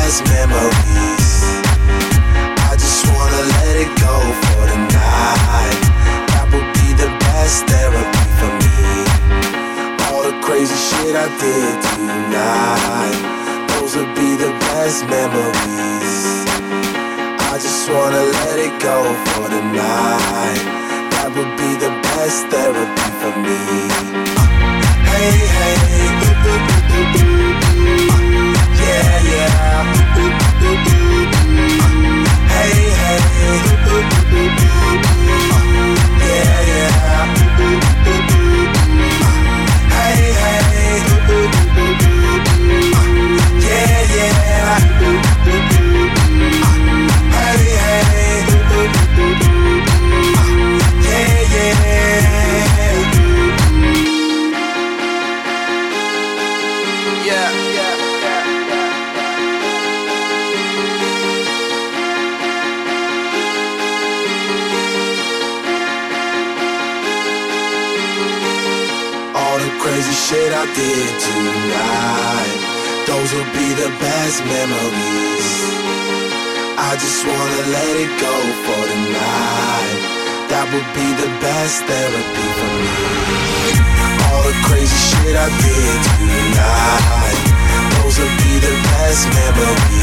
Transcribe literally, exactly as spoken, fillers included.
best memories. I just wanna let it go for the night. That would be the best therapy for me. All the crazy shit I did tonight, those would be the best memories. I just wanna let it go for the night. That would be the best therapy for me. Hey, hey, ooh, ooh, ooh, ooh, ooh. Yeah, yeah. Ooh, ooh, ooh, ooh. Hey, hey, ooh, ooh, ooh, ooh. Yeah, yeah. Ooh, ooh, ooh, ooh. Hey, hey, ooh, ooh, ooh, ooh. Yeah, yeah. Ooh, ooh, ooh, ooh. Hey, hey, ooh, ooh, ooh, ooh. Yeah, yeah. Yeah, yeah, yeah, yeah. All the crazy shit I did tonight, those will be the best memories. I just wanna let it go for the night. That would be the best therapy for me. All the crazy shit I did tonight, those will be the best memories.